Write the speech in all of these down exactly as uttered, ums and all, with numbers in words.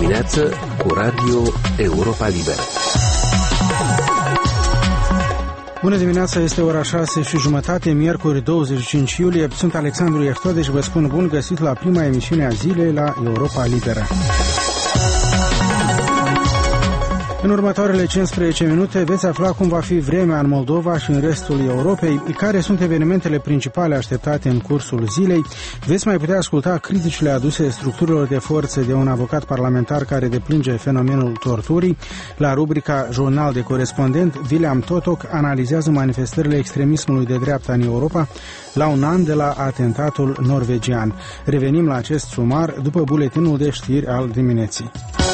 dimineață cu Radio Europa Liberă. Bună dimineața, este ora șase și jumătate, miercuri douăzeci și cinci iulie. Sunt Alexandru Ieftode și vă spun bun găsit la prima emisiune a zilei la Europa Liberă. În următoarele cincisprezece minute veți afla cum va fi vremea în Moldova și în restul Europei, care sunt evenimentele principale așteptate în cursul zilei. Veți mai putea asculta criticile aduse structurilor de forță de un avocat parlamentar care deplânge fenomenul torturii. La rubrica Jurnal de Corespondent, William Totok analizează manifestările extremismului de dreapta în Europa la un an de la atentatul norvegian. Revenim la acest sumar după buletinul de știri al dimineții.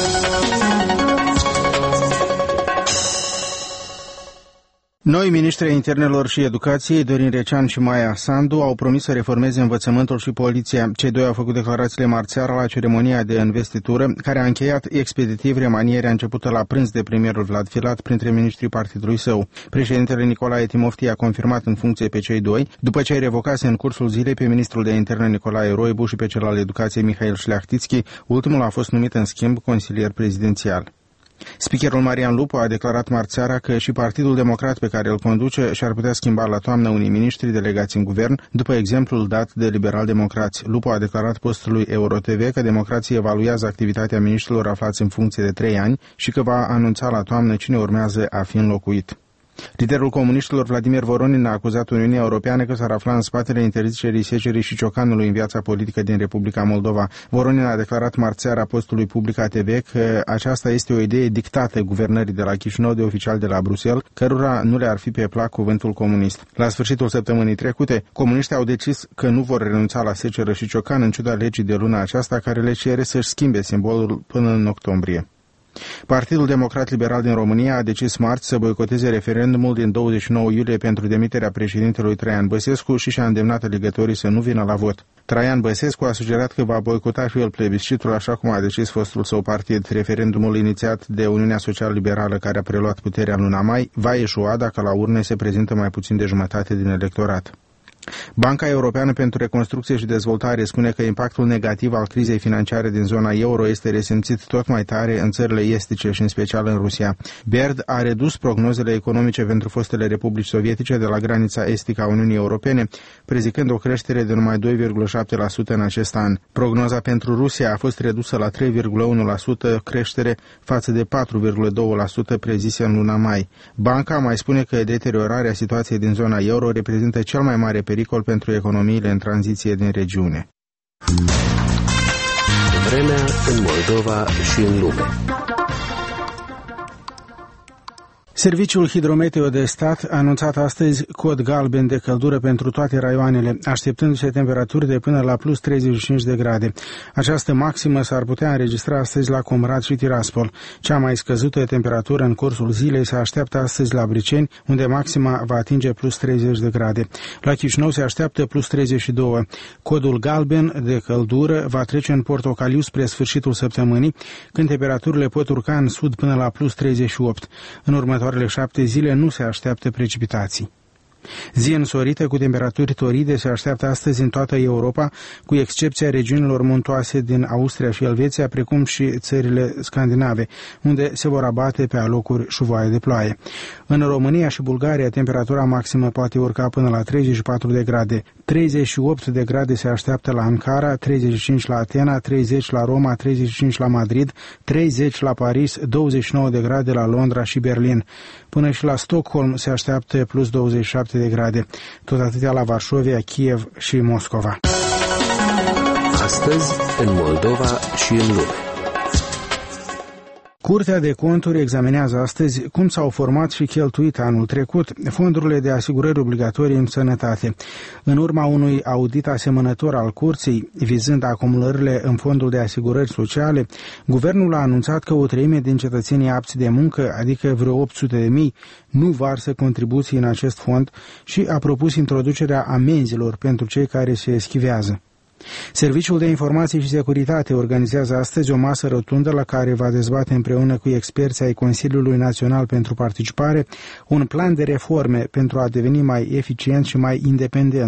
Noi miniștri ai Internelor și Educației, Dorin Recean și Maia Sandu, au promis să reformeze învățământul și poliția. Cei doi au făcut declarațiile marțeară la ceremonia de investitură, care a încheiat expeditiv remanierea începută la prânz de premierul Vlad Filat printre miniștrii partidului său. Președintele Nicolae Timofti a confirmat în funcție pe cei doi, după ce îi revocase în cursul zilei pe ministrul de interne Nicolae Roibu și pe cel al educației Mihail Șleachtitski. Ultimul a fost numit în schimb consilier prezidențial. Speakerul Marian Lupu a declarat marțeara că și Partidul Democrat pe care îl conduce și-ar putea schimba la toamnă unii miniștri delegați în guvern, după exemplul dat de liberal-democrați. Lupu a declarat postului EuroTV că democrații evaluează activitatea miniștrilor aflați în funcție de trei ani și că va anunța la toamnă cine urmează a fi înlocuit. Liderul comuniștilor Vladimir Voronin a acuzat Uniunea Europeană că s-ar afla în spatele interzicerii secerii și ciocanului în viața politică din Republica Moldova. Voronin a declarat marțeara postului Publica T V că aceasta este o idee dictată guvernării de la Chișinău de oficiali de la Bruxelles, cărora nu le-ar fi pe plac cuvântul comunist. La sfârșitul săptămânii trecute, comuniștii au decis că nu vor renunța la seceră și ciocan în ciuda legii de luna aceasta care le cere să-și schimbe simbolul până în octombrie. Partidul Democrat Liberal din România a decis marți să boicoteze referendumul din douăzeci și nouă iulie pentru demiterea președintelui Traian Băsescu și și-a îndemnat alegătorii să nu vină la vot. Traian Băsescu a sugerat că va boicota și el plebiscitul, așa cum a decis fostul său partid. Referendumul inițiat de Uniunea Social-Liberală, care a preluat puterea în luna mai, va eșua dacă la urne se prezintă mai puțin de jumătate din electorat. Banca Europeană pentru Reconstrucție și Dezvoltare spune că impactul negativ al crizei financiare din zona euro este resimțit tot mai tare în țările estice și în special în Rusia. B E R D a redus prognozele economice pentru fostele republici sovietice de la granița estică a Uniunii Europene, prezicând o creștere de numai doi virgulă șapte la sută în acest an. Prognoza pentru Rusia a fost redusă la trei virgulă unu la sută creștere față de patru virgulă doi la sută prezise în luna mai. Banca mai spune că deteriorarea situației din zona euro reprezintă cel mai mare pericol pentru economiile în tranziție din regiune. Vremea în Moldova și în lume. Serviciul Hidrometeo de Stat a anunțat astăzi cod galben de căldură pentru toate raioanele, așteptându-se temperaturi de până la plus treizeci și cinci de grade. Această maximă s-ar putea înregistra astăzi la Comrat și Tiraspol. Cea mai scăzută temperatură în cursul zilei se așteaptă astăzi la Briceni, unde maxima va atinge plus treizeci de grade. La Chișinău se așteaptă plus treizeci și doi. Codul galben de căldură va trece în portocaliu spre sfârșitul săptămânii, când temperaturile pot urca în sud până la plus treizeci și opt. În următoarele șapte zile nu se așteaptă precipitații. Zi însorită cu temperaturi toride se așteaptă astăzi în toată Europa, cu excepția regiunilor muntoase din Austria și Elveția, precum și țările scandinave, unde se vor abate pe alocuri șuvoaie de ploaie. În România și Bulgaria, temperatura maximă poate urca până la treizeci și patru de grade. treizeci și opt de grade se așteaptă la Ankara, treizeci și cinci la Atena, treizeci la Roma, treizeci și cinci la Madrid, treizeci la Paris, douăzeci și nouă de grade la Londra și Berlin. Până și la Stockholm se așteaptă plus douăzeci și șapte de grade, tot atâtea la Varșovia, Kiev și Moscova. Astăzi, în Moldova și în lume. Curtea de Conturi examinează astăzi cum s-au format și cheltuit anul trecut fondurile de asigurări obligatorii în sănătate. În urma unui audit asemănător al Curții, vizând acumulările în fondul de asigurări sociale, guvernul a anunțat că o treime din cetățenii apți de muncă, adică vreo opt sute de mii, nu varsă contribuții în acest fond și a propus introducerea amenzilor pentru cei care se eschivează. Serviciul de Informații și Securitate organizează astăzi o masă rotundă la care va dezbate împreună cu experții ai Consiliului Național pentru Participare un plan de reforme pentru a deveni mai eficient și mai independent.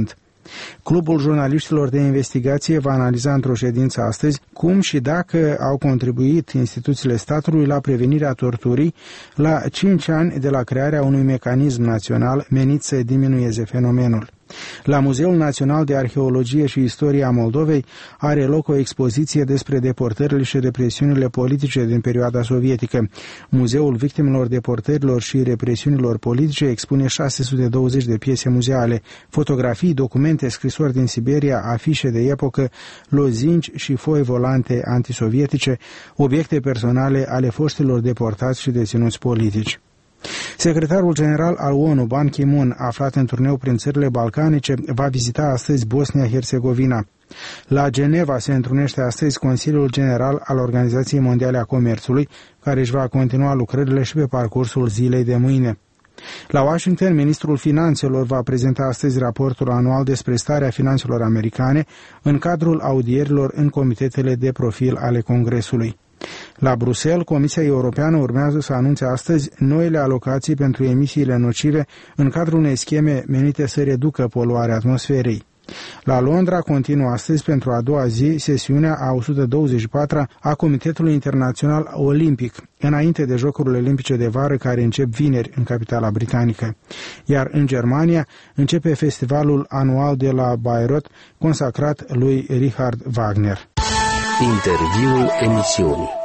Clubul Jurnaliștilor de Investigație va analiza într-o ședință astăzi cum și dacă au contribuit instituțiile statului la prevenirea torturii la cinci ani de la crearea unui mecanism național menit să diminueze fenomenul. La Muzeul Național de Arheologie și Istorie a Moldovei are loc o expoziție despre deportările și represiunile politice din perioada sovietică. Muzeul Victimelor Deportărilor și Represiunilor Politice expune șase sute douăzeci de piese muzeale, fotografii, documente, scrisori din Siberia, afișe de epocă, lozinci și foi volante antisovietice, obiecte personale ale foștilor deportați și deținuți politici. Secretarul general al O N U, Ban Ki-moon, aflat în turneu prin țările balcanice, va vizita astăzi Bosnia-Herzegovina. La Geneva se întrunește astăzi Consiliul General al Organizației Mondiale a Comerțului, care își va continua lucrările și pe parcursul zilei de mâine. La Washington, ministrul finanțelor va prezenta astăzi raportul anual despre starea finanțelor americane în cadrul audierilor în comitetele de profil ale Congresului. La Bruxelles, Comisia Europeană urmează să anunțe astăzi noile alocații pentru emisiile nocive în cadrul unei scheme menite să reducă poluarea atmosferei. La Londra continuă astăzi pentru a doua zi sesiunea a o sută douăzeci și patra a Comitetului Internațional Olimpic, înainte de Jocurile Olimpice de vară care încep vineri în capitala britanică. Iar în Germania începe festivalul anual de la Bayreuth, consacrat lui Richard Wagner. Interviul emisiunii.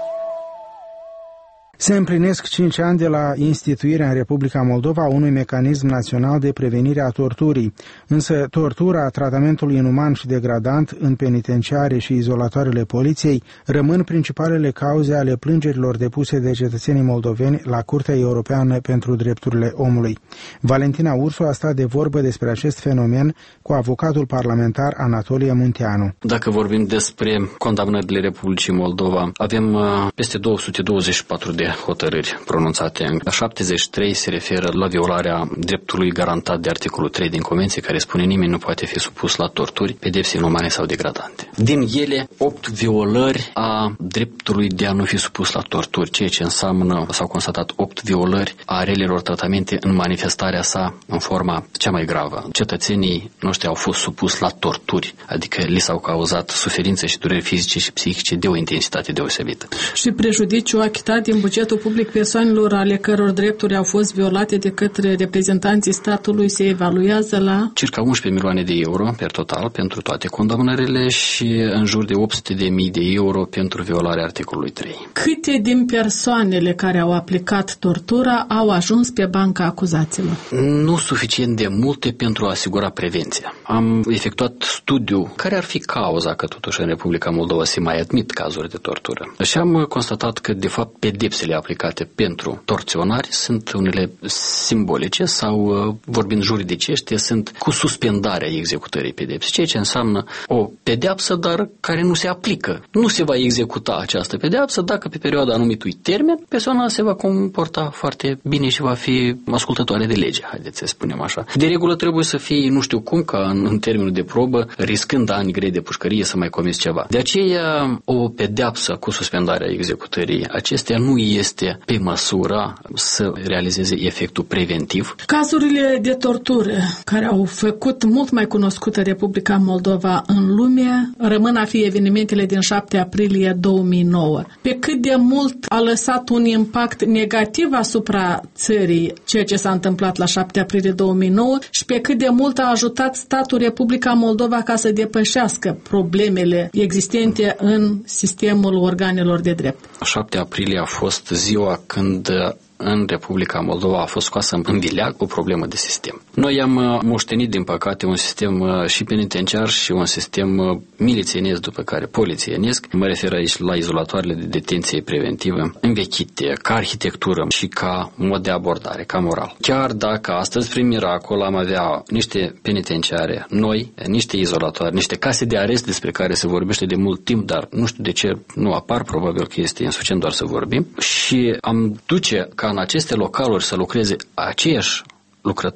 Se împlinesc cinci ani de la instituirea în Republica Moldova unui mecanism național de prevenire a torturii, însă tortura, tratamentul inuman și degradant în penitenciare și izolatoarele poliției rămân principalele cauze ale plângerilor depuse de cetățenii moldoveni la Curtea Europeană pentru Drepturile Omului. Valentina Ursu a stat de vorbă despre acest fenomen cu avocatul parlamentar Anatolie Munteanu. Dacă vorbim despre condamnările Republicii Moldova, avem peste două sute douăzeci și patru de hotărâri pronunțate. șaptezeci și trei se referă la violarea dreptului garantat de articolul trei din Convenție, care spune nimeni nu poate fi supus la torturi, pedepse inumane sau degradante. Din ele, opt violări a dreptului de a nu fi supus la torturi, ceea ce înseamnă, s-au constatat opt violări a relelor tratamente în manifestarea sa în forma cea mai gravă. Cetățenii noștri au fost supuși la torturi, adică li s-au cauzat suferințe și dureri fizice și psihice de o intensitate deosebită. Și prejudiciu achitat din bugetul public persoanelor ale căror drepturi au fost violate de către reprezentanții statului se evaluează la circa unsprezece milioane de euro per total pentru toate condamnările și în jur de opt sute de mii de euro pentru violarea articolului trei. Câte din persoanele care au aplicat tortura au ajuns pe banca acuzaților? Nu suficient de multe pentru a asigura prevenția. Am efectuat studiu care ar fi cauza că totuși în Republica Moldova se mai admit cazuri de tortură. Și am constatat că de fapt pedepsele aplicate pentru torționari sunt unele simbolice sau, vorbind juridicește, sunt cu suspendarea executării pedepsei, ceea ce înseamnă o pedeapsă, dar care nu se aplică. Nu se va executa această pedeapsă dacă pe perioada anumitui termen persoana se va comporta foarte bine și va fi ascultătoare de lege, haideți să spunem așa. De regulă trebuie să fie, nu știu cum, ca în, în termenul de probă, riscând ani grei de pușcărie să mai comiți ceva. De aceea, o pedeapsă cu suspendarea executării acestea nu este pe măsură să realizeze efectul preventiv. Cazurile de tortură care au făcut mult mai cunoscută Republica Moldova în lume rămân a fi evenimentele din șapte aprilie două mii nouă. Pe cât de mult a lăsat un impact negativ asupra țării ceea ce s-a întâmplat la șapte aprilie două mii nouă și pe cât de mult a ajutat statul Republica Moldova ca să depășească problemele existente în sistemul organelor de drept. șapte aprilie a fost ziua când în Republica Moldova a fost scoasă în vileag o problemă de sistem. Noi am moștenit, din păcate, un sistem și penitenciar și un sistem milițienesc, după care polițienesc. Mă refer aici la izolatoarele de detenție preventivă, învechite, ca arhitectură și ca mod de abordare, ca moral. Chiar dacă astăzi, prin miracol, am avea niște penitenciare noi, niște izolatoare, niște case de arest despre care se vorbește de mult timp, dar nu știu de ce nu apar, probabil că este insuficient doar să vorbim, și am duce ca în aceste localuri să lucreze aceiași lucrători,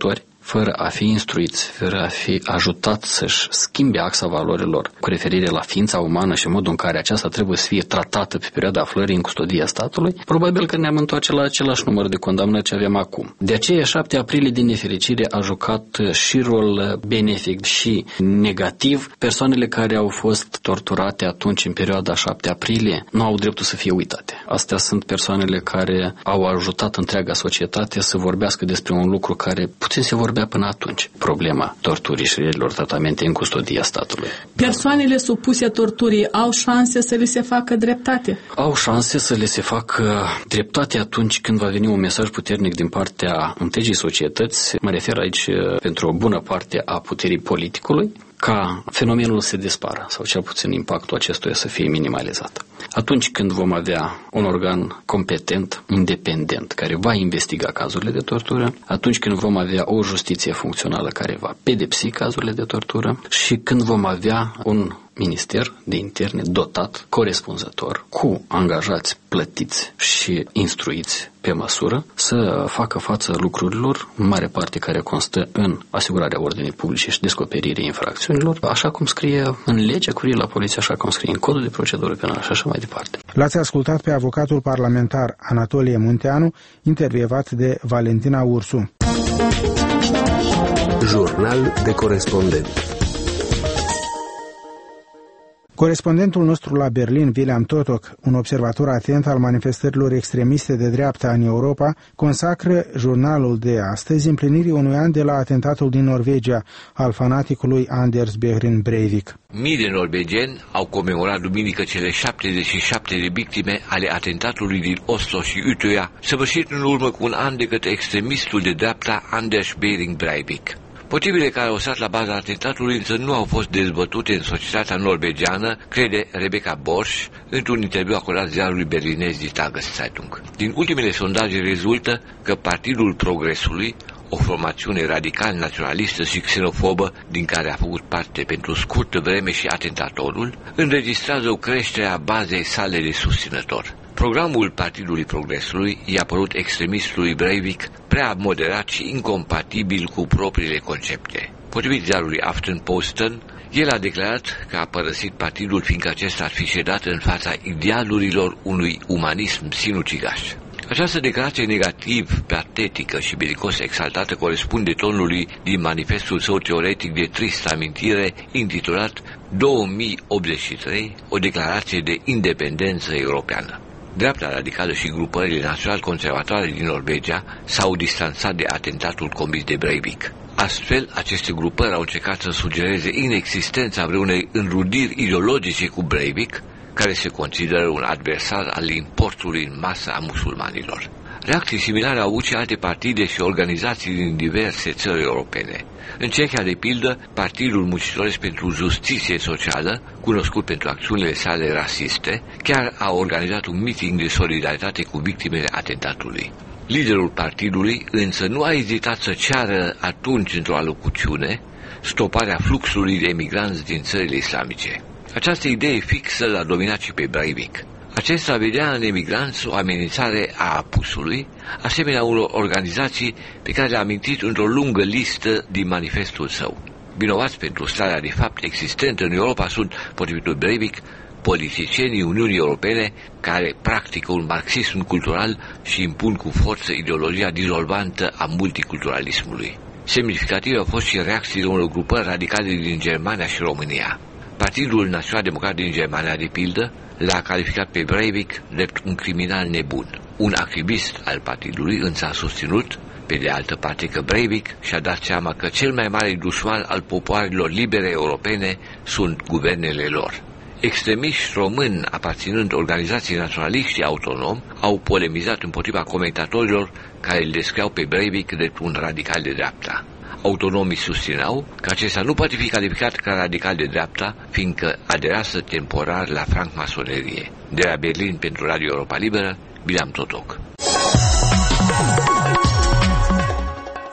fără a fi instruiți, fără a fi ajutați să-și schimbe axa valorilor cu referire la ființa umană și modul în care aceasta trebuie să fie tratată pe perioada aflării în custodia statului, probabil că ne-am întoarce la același număr de condamnări ce avem acum. De aceea, șapte aprilie, din nefericire, a jucat și rol benefic și negativ. Persoanele care au fost torturate atunci, în perioada șapte aprilie, nu au dreptul să fie uitate. Astea sunt persoanele care au ajutat întreaga societate să vorbească despre un lucru care puțin se vorbea până atunci. Problema torturii și relor tratamente în custodia statului. Persoanele supuse torturii au șanse să le se facă dreptate? Au șanse să le se facă dreptate atunci când va veni un mesaj puternic din partea întregii societăți. Mă refer aici pentru o bună parte a puterii politicului, ca fenomenul să dispară, sau cel puțin impactul acestuia să fie minimalizat. Atunci când vom avea un organ competent, independent, care va investiga cazurile de tortură, atunci când vom avea o justiție funcțională care va pedepsi cazurile de tortură și când vom avea un minister de interne dotat, corespunzător, cu angajați plătiți și instruiți pe măsură, să facă față lucrurilor, în mare parte care constă în asigurarea ordinii publice și descoperirii infracțiunilor, așa cum scrie în legea cu privire la poliție, așa cum scrie în codul de procedură penală și așa mai departe. L-ați ascultat pe avocatul parlamentar Anatolie Munteanu, intervievat de Valentina Ursu. Jurnal de corespondent. Corespondentul nostru la Berlin, William Totok, un observator atent al manifestărilor extremiste de dreapta în Europa, consacră jurnalul de astăzi împlinirii unui an de la atentatul din Norvegia al fanaticului Anders Behring Breivik. Mii de norvegieni au comemorat duminică cele șaptezeci și șapte de victime ale atentatului din Oslo și Utøya, săvârșit în urmă cu un an de către extremistul de dreapta Anders Behring Breivik. Motivele care au stat la baza atentatului însă nu au fost dezbătute în societatea norvegiană, crede Rebecca Borsch într-un interviu acordat ziarului berlinez Die Tageszeitung. Din ultimele sondaje rezultă că Partidul Progresului, o formațiune radical naționalistă și xenofobă din care a făcut parte pentru scurtă vreme și atentatorul, înregistrează o creștere a bazei sale de susținători. Programul Partidului Progresului i-a părut extremistului Breivik prea moderat și incompatibil cu propriile concepte. Potrivit ziarului Aftenposten, el a declarat că a părăsit partidul fiindcă acesta ar fi ședat în fața idealurilor unui umanism sinucigaș. Această declarație negativ, patetică și belicos exaltată corespunde tonului din manifestul său teoretic de tristă amintire intitulat două mii optzeci și trei, o declarație de independență europeană. Dreapta radicală și grupările național-conservatoare din Norvegia s-au distanțat de atentatul comis de Breivik. Astfel, aceste grupări au încercat să sugereze inexistența vreunei înrudiri ideologice cu Breivik, care se consideră un adversar al importului în masă a musulmanilor. Reacții similare au avut și alte partide și organizații din diverse țări europene. În Cehia, de pildă, Partidul Muncitoresc pentru Justiție Socială, cunoscut pentru acțiunile sale rasiste, chiar a organizat un meeting de solidaritate cu victimele atentatului. Liderul partidului însă nu a ezitat să ceară atunci într-o alocuțiune stoparea fluxului de emigranți din țările islamice. Această idee fixă l-a dominat și pe Breivik. Acesta vedea în emigranți o amenințare a apusului, asemenea unor organizații pe care le-a amintit într-o lungă listă din manifestul său. Vinovați pentru starea de fapt existentă în Europa sunt, potrivit lui Breivik, politicienii Uniunii Europene care practică un marxism cultural și impun cu forță ideologia dizolvantă a multiculturalismului. Semnificative au fost și reacțiile unor grupări radicale din Germania și România. Partidul Național Democrat din Germania, de pildă, l-a calificat pe Breivik drept un criminal nebun. Un activist al partidului însă a susținut, pe de altă parte, că Breivik și-a dat seama că cel mai mare dușman al popoarelor libere europene sunt guvernele lor. Extremiști români aparținând organizației naționaliști autonom au polemizat împotriva comentatorilor care îl descriau pe Breivik drept un radical de dreapta. Autonomii susțineau că acesta nu poate fi calificat ca radical de dreapta, fiindcă aderează temporar la francmasonerie. De la Berlin pentru Radio Europa Liberă, William Totok.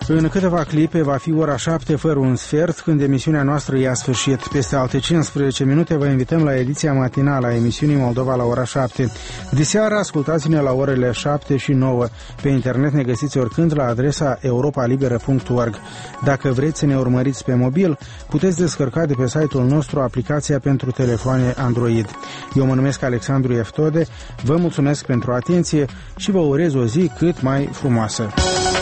În câteva clipe va fi ora șapte fără un sfert, când emisiunea noastră ia sfârșit. Peste alte cincisprezece minute vă invităm la ediția matinală a emisiunii Moldova la ora șapte. Diseară ascultați-ne la orele șapte și nouă. Pe internet ne găsiți oricând la adresa europa liberă punct org. Dacă vreți să ne urmăriți pe mobil, puteți descărca de pe site-ul nostru aplicația pentru telefoane Android. Eu mă numesc Alexandru Eftode, vă mulțumesc pentru atenție și vă urez o zi cât mai frumoasă.